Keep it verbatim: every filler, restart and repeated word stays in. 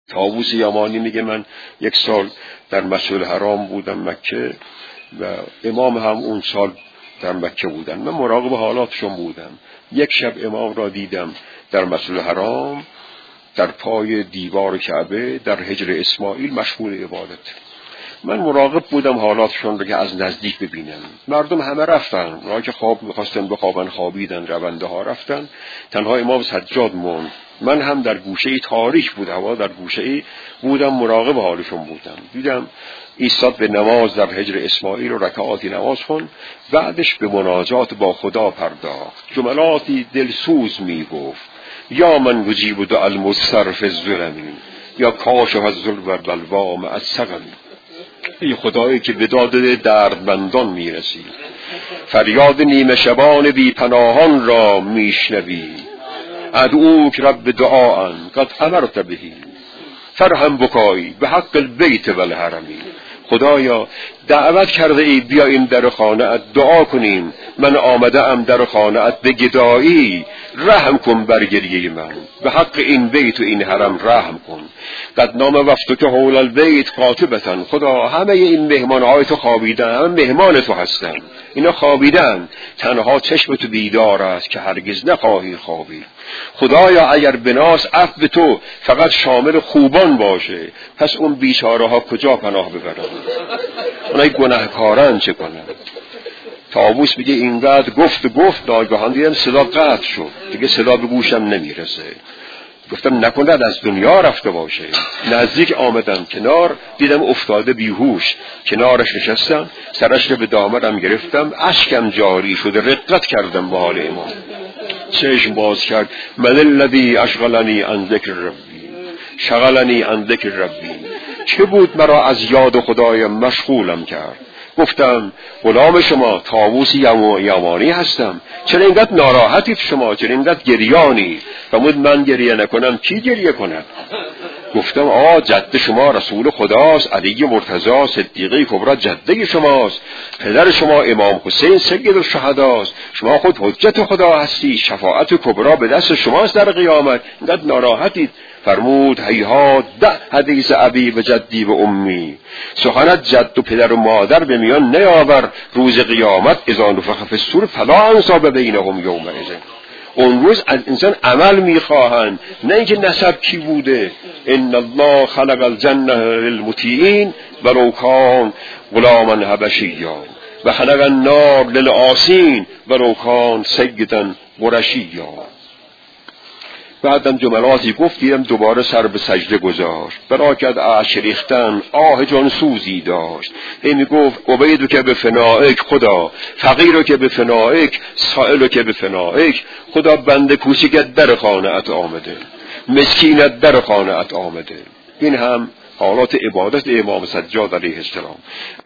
طاووس یمانی میگه من یک سال در مسجد حرام بودم مکه و امام هم اون سال در مکه بودن. من مراقب حالاتشون بودم. یک شب امام را دیدم در مسجد حرام در پای دیوار کعبه در حجر اسماعیل مشغول عبادت. من مراقب بودم حالاتشون رو که از نزدیک ببینم. مردم همه رفتن، اونها که خواب می‌خواستن بخوابن خوابیدن، رونده ها رفتن، تنها امام سجاد موند. من هم در گوشه تاریک بود، هوا در گوشه بودم، مراقب حالشون بودم. دیدم ایستاد به نماز در حجر اسماعیل و رکعاتی نماز خون، بعدش به مناجات با خدا پرداخت، جملاتی دلسوز میگفت: یا من وجیب دعا المصرف الظلمی، یا کاشف الظلم و بلوا مع السقم. ای خدایی که به داد دردمندان میرسی، فریاد نیمه شبان بی پناهان را میشنوی. ادعوک رب دعاء قد امرت بهی، فرحم بکایی به حق البیت و الحرمی. خدایا دعوت کرده ای بیا این در خانه‌ات دعا کنیم، من آمده ام در خانه‌ات به گدایی، رحم کن بر گریه من، به حق این بیت و این حرم رحم کن. قد نام وفدک حول البیت قاطبة، خدا همه این مهمانهای تو خوابیدن، همه مهمان تو هستن، اینا خوابیدن، تنها چشم تو بیدار است که هرگز نخواهی خوابید. خدایا اگر بناس عفو تو فقط شامل خوبان باشه، پس اون بیچاره ها کجا پناه ببرن؟ اونای گناهکاران چه کنن؟ طاووس میگه اینقدر گفت و گفت، ناگهان دیدم صدا قطع شد، دیگه صدا به گوشم نمیرسه. گفتم نکند از دنیا رفته باشه. نزدیک آمدم کنار، دیدم افتاده بیهوش، کنارش نشستم، سرش رو به دامنم گرفتم، اشکم جاری شده، رقت کردم به حال امام. چشم باز کرد: من الذی اشغلنی عن ذکر ربی، شغلنی عن ذکر ربی. چه بود مرا از یاد خدایم مشغولم کرد؟ گفتم غلام شما طاووس یمانی هستم، چرا اینقدر ناراحتید شما، چرا اینقدر گریانی؟ فرمود من گریه نکنم کی گریه کند؟ گفتم آه جد شما رسول خداست، علی مرتضی صدیقه کبرا جده شماست، پدر شما امام حسین سید الشهداست، شما خود حجت خدا هستی، شفاعت کبرا به دست شماست در قیامت، اینقدر ناراحتید؟ فرمود هیهات ده حدیث ابی و جدی و امی، سخنت جد و پدر و مادر به میان نیاور، روز قیامت اذا نفخ فی الصور فلا انساب بینهم یومئذ. اون روز از انسان عمل میخواهند، نه اینکه نسب کی بوده. ان الله خلق الجنه للمطیعین ولو کان غلاما حبشیا و خلق النار للعاصین ولو کان سیدا قرشیا. بعدم جملاتی گفت، دیدم دوباره سر به سجده گذاشت، براکت اشک ریختن، آه جان سوزی داشت. هی می گفت عبیدو که به فنائک خدا، فقیرو که به فنائک، سائلو که به فنائک. خدا بنده کوچیکت در خانه‌ات آمده، مسکینت در خانه‌ات آمده. این هم حالات عبادت امام سجاد علیه السلام.